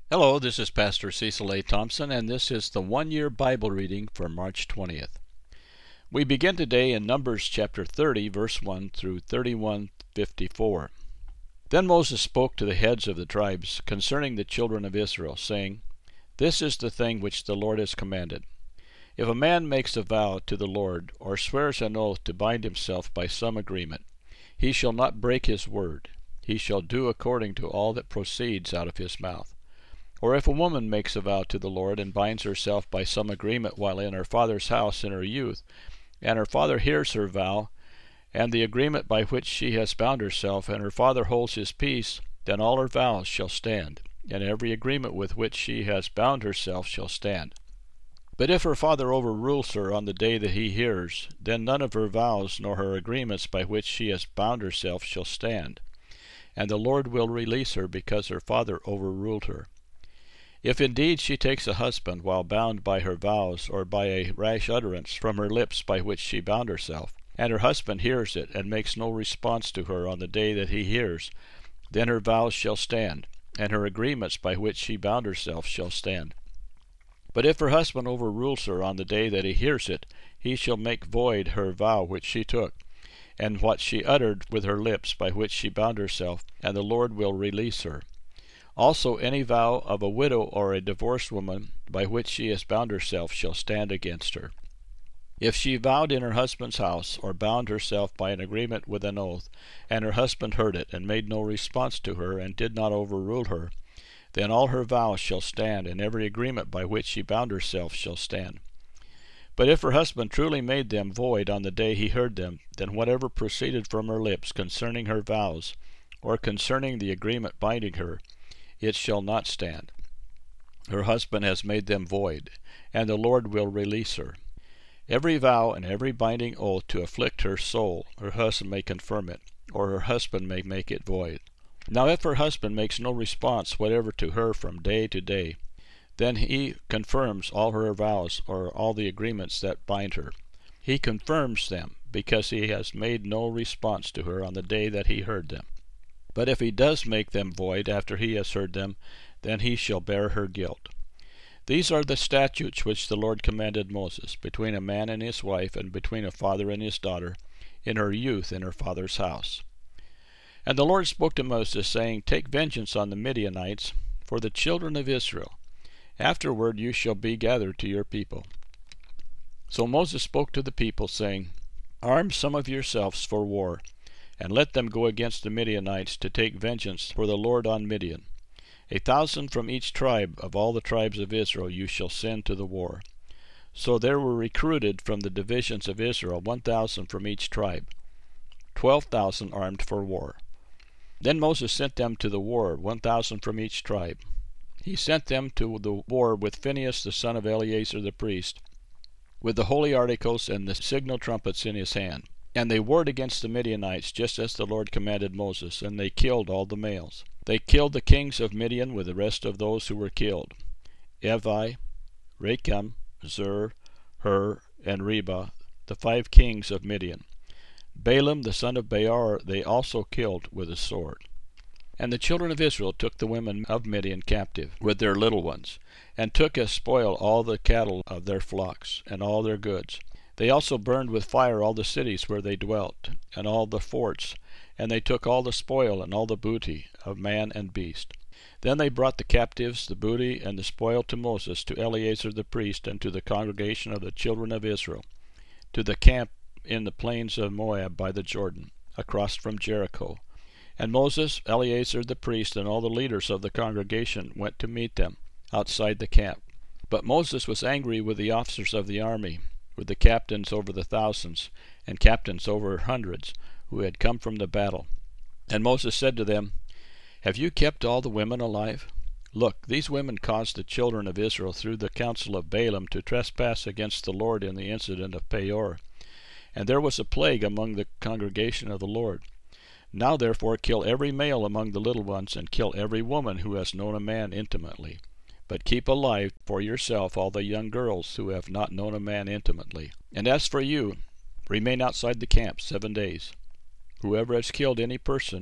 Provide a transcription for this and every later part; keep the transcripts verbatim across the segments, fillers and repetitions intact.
Hello, this is Pastor Cecil A. Thompson, and this is the one-year Bible reading for March twentieth. We begin today in Numbers chapter thirty, verse one through thirty-one fifty-four. Then Moses spoke to the heads of the tribes concerning the children of Israel, saying, This is the thing which the Lord has commanded. If a man makes a vow to the Lord, or swears an oath to bind himself by some agreement, he shall not break his word. He shall do according to all that proceeds out of his mouth. Or if a woman makes a vow to the Lord and binds herself by some agreement while in her father's house in her youth, and her father hears her vow, and the agreement by which she has bound herself, and her father holds his peace, then all her vows shall stand, and every agreement with which she has bound herself shall stand. But if her father overrules her on the day that he hears, then none of her vows nor her agreements by which she has bound herself shall stand, and the Lord will release her because her father overruled her. If indeed she takes a husband while bound by her vows, or by a rash utterance from her lips by which she bound herself, and her husband hears it, and makes no response to her on the day that he hears, then her vows shall stand, and her agreements by which she bound herself shall stand. But if her husband overrules her on the day that he hears it, he shall make void her vow which she took, and what she uttered with her lips by which she bound herself, and the Lord will release her. Also any vow of a widow or a divorced woman by which she has bound herself shall stand against her. If she vowed in her husband's house, or bound herself by an agreement with an oath, and her husband heard it, and made no response to her, and did not overrule her, then all her vows shall stand, and every agreement by which she bound herself shall stand. But if her husband truly made them void on the day he heard them, then whatever proceeded from her lips concerning her vows, or concerning the agreement binding her, it shall not stand. Her husband has made them void, and the Lord will release her. Every vow and every binding oath to afflict her soul, her husband may confirm it, or her husband may make it void. Now if her husband makes no response whatever to her from day to day, then he confirms all her vows, or all the agreements that bind her. He confirms them, because he has made no response to her on the day that he heard them. But if he does make them void after he has heard them, then he shall bear her guilt. These are the statutes which the Lord commanded Moses, between a man and his wife, and between a father and his daughter, in her youth in her father's house. And the Lord spoke to Moses, saying, Take vengeance on the Midianites for the children of Israel. Afterward you shall be gathered to your people. So Moses spoke to the people, saying, Arm some of yourselves for war, and let them go against the Midianites to take vengeance for the Lord on Midian. A thousand from each tribe of all the tribes of Israel you shall send to the war. So there were recruited from the divisions of Israel one thousand from each tribe, twelve thousand armed for war. Then Moses sent them to the war, one thousand from each tribe. He sent them to the war with Phinehas the son of Eleazar the priest, with the holy articles and the signal trumpets in his hand. And they warred against the Midianites, just as the Lord commanded Moses, and they killed all the males. They killed the kings of Midian with the rest of those who were killed, Evi, Recham, Zur, Hur, and Reba, the five kings of Midian. Balaam the son of Beor they also killed with a sword. And the children of Israel took the women of Midian captive, with their little ones, and took as spoil all the cattle of their flocks, and all their goods. They also burned with fire all the cities where they dwelt, and all the forts, and they took all the spoil and all the booty of man and beast. Then they brought the captives, the booty, and the spoil to Moses, to Eleazar the priest, and to the congregation of the children of Israel, to the camp in the plains of Moab by the Jordan, across from Jericho. And Moses, Eleazar the priest, and all the leaders of the congregation went to meet them outside the camp. But Moses was angry with the officers of the army, with the captains over the thousands, and captains over hundreds, who had come from the battle. And Moses said to them, Have you kept all the women alive? Look, these women caused the children of Israel through the counsel of Balaam to trespass against the Lord in the incident of Peor. And there was a plague among the congregation of the Lord. Now therefore kill every male among the little ones, and kill every woman who has known a man intimately. But keep alive for yourself all the young girls who have not known a man intimately. And as for you, remain outside the camp seven days. Whoever has killed any person,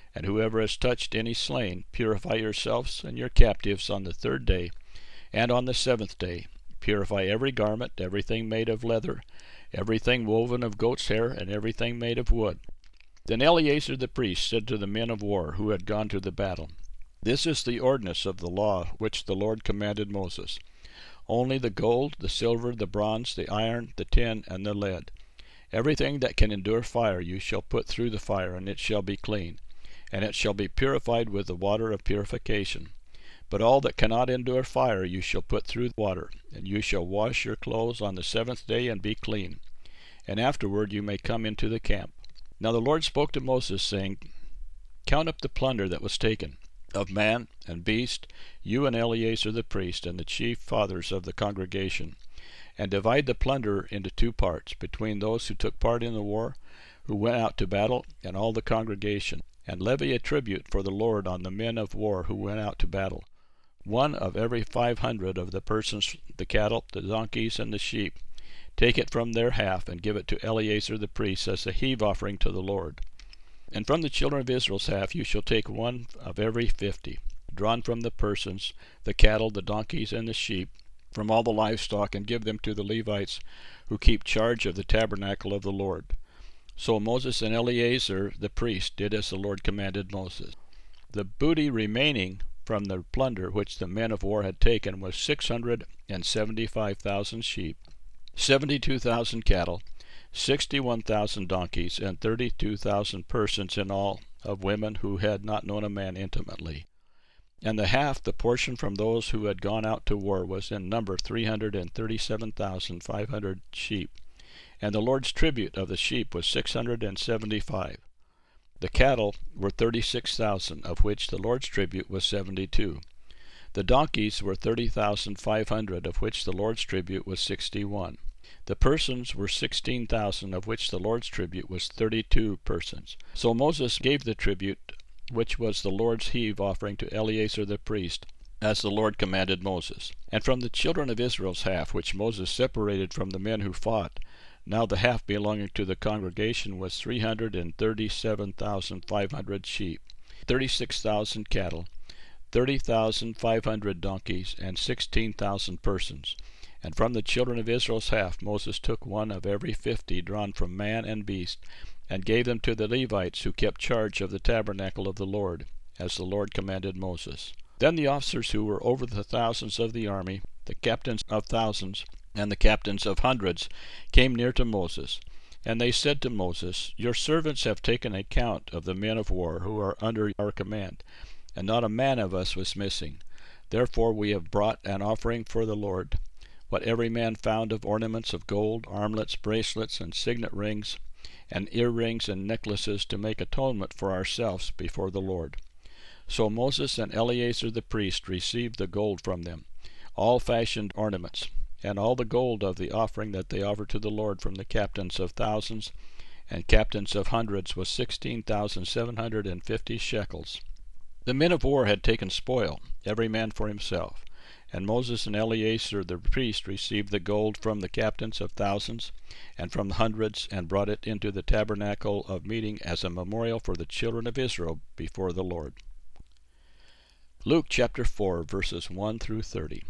And whoever has touched any slain, purify yourselves and your captives on the third day, and on the seventh day. Purify every garment, everything made of leather, everything woven of goat's hair, and everything made of wood. Then Eleazar the priest said to the men of war who had gone to the battle, This is the ordinance of the law which the Lord commanded Moses. Only the gold, the silver, the bronze, the iron, the tin, and the lead, everything that can endure fire you shall put through the fire, and it shall be clean, and it shall be purified with the water of purification. But all that cannot endure fire you shall put through water, and you shall wash your clothes on the seventh day and be clean. And afterward you may come into the camp. Now the Lord spoke to Moses, saying, Count up the plunder that was taken, of man and beast, you and Eleazar the priest, and the chief fathers of the congregation, and divide the plunder into two parts, between those who took part in the war, who went out to battle, and all the congregation, and levy a tribute for the Lord on the men of war who went out to battle, one of every five hundred of the persons, the cattle, the donkeys, and the sheep. Take it from their half, and give it to Eleazar the priest as a heave offering to the Lord. And from the children of Israel's half you shall take one of every fifty, drawn from the persons, the cattle, the donkeys, and the sheep, from all the livestock, and give them to the Levites who keep charge of the tabernacle of the Lord. So Moses and Eleazar the priest did as the Lord commanded Moses. The booty remaining from the plunder which the men of war had taken was six hundred and seventy-five thousand sheep, seventy-two thousand cattle, sixty-one thousand donkeys, and thirty-two thousand persons in all, of women who had not known a man intimately. And the half, the portion from those who had gone out to war, was in number three hundred and thirty-seven thousand five hundred sheep. And the Lord's tribute of the sheep was six hundred and seventy-five. The cattle were thirty-six thousand, of which the Lord's tribute was seventy-two. The donkeys were thirty thousand five hundred, of which the Lord's tribute was sixty-one. The persons were sixteen thousand, of which the Lord's tribute was thirty-two persons. So Moses gave the tribute, which was the Lord's heave offering, to Eleazar the priest, as the Lord commanded Moses. And from the children of Israel's half, which Moses separated from the men who fought, now the half belonging to the congregation, was three hundred and thirty-seven thousand five hundred sheep, thirty-six thousand cattle, thirty thousand five hundred donkeys, and sixteen thousand persons. And from the children of Israel's half Moses took one of every fifty, drawn from man and beast, and gave them to the Levites who kept charge of the tabernacle of the Lord, as the Lord commanded Moses. Then the officers who were over the thousands of the army, the captains of thousands, and the captains of hundreds, came near to Moses. And they said to Moses, Your servants have taken account of the men of war who are under our command, and not a man of us was missing. Therefore we have brought an offering for the Lord, what every man found of ornaments of gold, armlets, bracelets, and signet rings, and earrings and necklaces, to make atonement for ourselves before the Lord. So Moses and Eleazar the priest received the gold from them, all fashioned ornaments, and all the gold of the offering that they offered to the Lord from the captains of thousands and captains of hundreds was sixteen thousand seven hundred and fifty shekels. The men of war had taken spoil, every man for himself. And Moses and Eleazar the priest received the gold from the captains of thousands and from the hundreds, and brought it into the tabernacle of meeting as a memorial for the children of Israel before the Lord. Luke chapter four, verses one through thirty.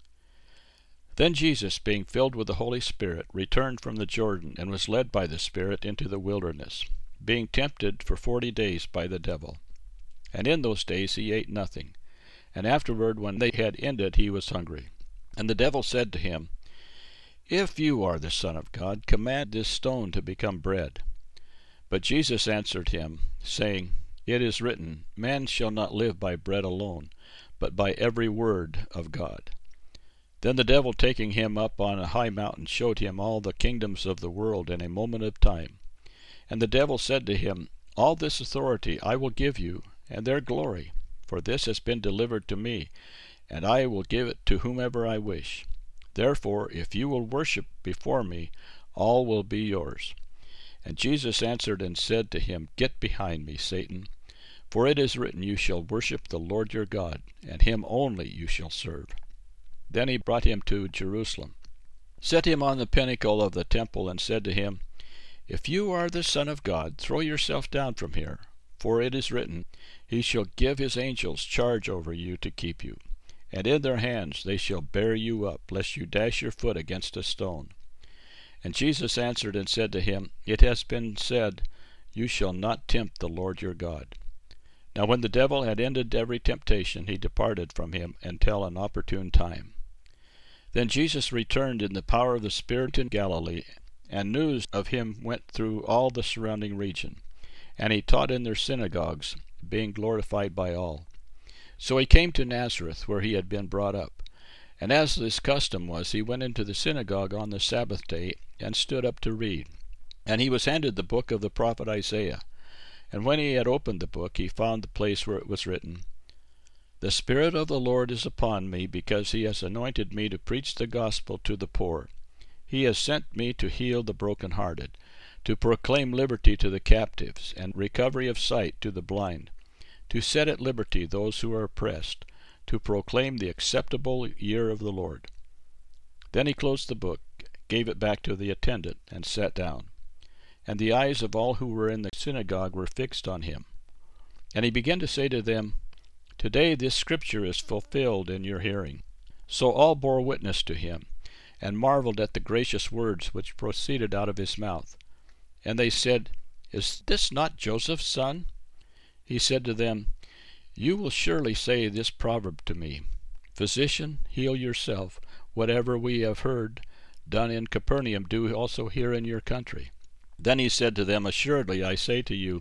Then Jesus, being filled with the Holy Spirit, returned from the Jordan, and was led by the Spirit into the wilderness, being tempted for forty days by the devil. And in those days he ate nothing. And afterward, when they had ended, he was hungry. And the devil said to him, If you are the Son of God, command this stone to become bread. But Jesus answered him, saying, It is written, Man shall not live by bread alone, but by every word of God. Then the devil, taking him up on a high mountain, showed him all the kingdoms of the world in a moment of time. And the devil said to him, All this authority I will give you, and their glory. For this has been delivered to me, and I will give it to whomever I wish. Therefore, if you will worship before me, all will be yours. And Jesus answered and said to him, Get behind me, Satan, for it is written, You shall worship the Lord your God, and him only you shall serve. Then he brought him to Jerusalem, set him on the pinnacle of the temple, and said to him, If you are the Son of God, throw yourself down from here. For it is written, He shall give his angels charge over you to keep you. And in their hands they shall bear you up, lest you dash your foot against a stone. And Jesus answered and said to him, It has been said, You shall not tempt the Lord your God. Now when the devil had ended every temptation, he departed from him until an opportune time. Then Jesus returned in the power of the Spirit in Galilee, and news of him went through all the surrounding region. And he taught in their synagogues, being glorified by all. So he came to Nazareth, where he had been brought up. And as his custom was, he went into the synagogue on the Sabbath day, and stood up to read. And he was handed the book of the prophet Isaiah. And when he had opened the book, he found the place where it was written, The Spirit of the Lord is upon me, because he has anointed me to preach the gospel to the poor. He has sent me to heal the brokenhearted, to proclaim liberty to the captives, and recovery of sight to the blind, to set at liberty those who are oppressed, to proclaim the acceptable year of the Lord. Then he closed the book, gave it back to the attendant, and sat down. And the eyes of all who were in the synagogue were fixed on him. And he began to say to them, Today this scripture is fulfilled in your hearing. So all bore witness to him, and marveled at the gracious words which proceeded out of his mouth. And they said, Is this not Joseph's son? He said to them, You will surely say this proverb to me, Physician, heal yourself. Whatever we have heard done in Capernaum, do also here in your country. Then he said to them, Assuredly I say to you,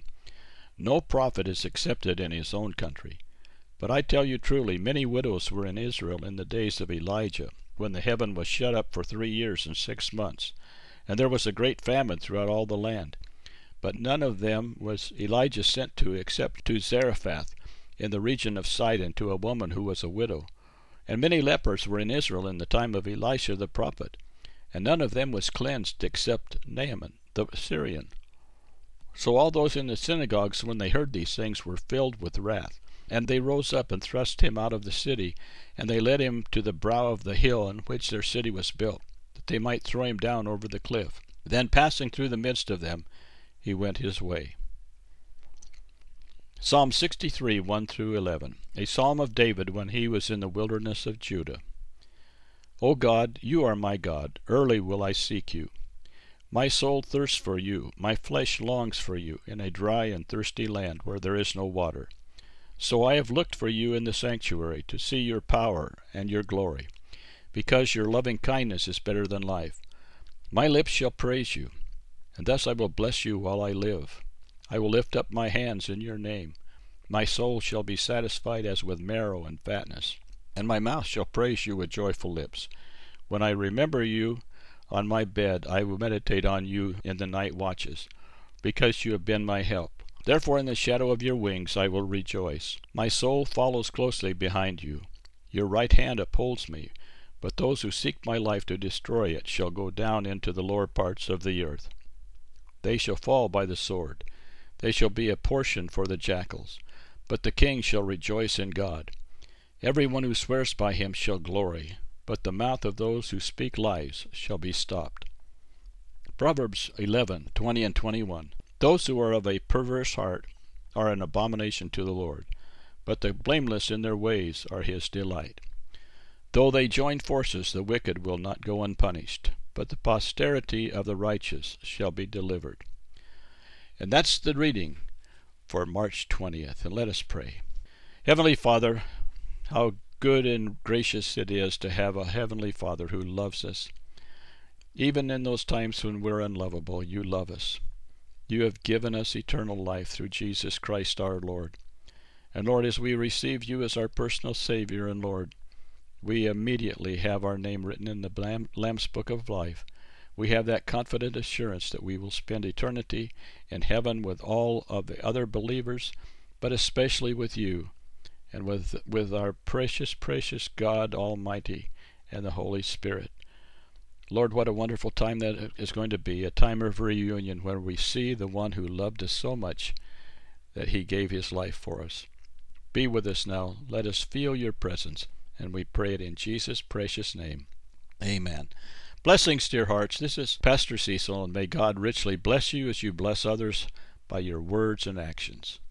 no prophet is accepted in his own country. But I tell you truly, many widows were in Israel in the days of Elijah, when the heaven was shut up for three years and six months, and there was a great famine throughout all the land. But none of them was Elijah sent to, except to Zarephath, in the region of Sidon, to a woman who was a widow. And many lepers were in Israel in the time of Elisha the prophet, and none of them was cleansed except Naaman the Syrian. So all those in the synagogues, when they heard these things, were filled with wrath. And they rose up and thrust him out of the city, and they led him to the brow of the hill on which their city was built, that they might throw him down over the cliff. Then passing through the midst of them, he went his way. Psalm sixty-three, one through eleven, a psalm of David when he was in the wilderness of Judah. O God, you are my God, early will I seek you. My soul thirsts for you, my flesh longs for you, in a dry and thirsty land where there is no water. So I have looked for you in the sanctuary, to see your power and your glory, because your loving kindness is better than life. My lips shall praise you, and thus I will bless you while I live. I will lift up my hands in your name. My soul shall be satisfied as with marrow and fatness, and my mouth shall praise you with joyful lips. When I remember you on my bed, I will meditate on you in the night watches, because you have been my help. Therefore in the shadow of your wings I will rejoice. My soul follows closely behind you. Your right hand upholds me, but those who seek my life to destroy it shall go down into the lower parts of the earth. They shall fall by the sword. They shall be a portion for the jackals, but the king shall rejoice in God. Every one who swears by him shall glory, but the mouth of those who speak lies shall be stopped. Proverbs eleven, twenty and twenty-one. Those who are of a perverse heart are an abomination to the Lord, but the blameless in their ways are his delight. Though they join forces, the wicked will not go unpunished, but the posterity of the righteous shall be delivered. And that's the reading for March twentieth. And let us pray. Heavenly Father, how good and gracious it is to have a Heavenly Father who loves us. Even in those times when we're unlovable, you love us. You have given us eternal life through Jesus Christ our Lord. And Lord, as we receive you as our personal Savior and Lord, we immediately have our name written in the Lamb's Book of Life. We have that confident assurance that we will spend eternity in heaven with all of the other believers, but especially with you and with, with our precious, precious God Almighty and the Holy Spirit. Lord, what a wonderful time that is going to be, a time of reunion where we see the one who loved us so much that he gave his life for us. Be with us now. Let us feel your presence, and we pray it in Jesus' precious name. Amen. Blessings, dear hearts. This is Pastor Cecil, and may God richly bless you as you bless others by your words and actions.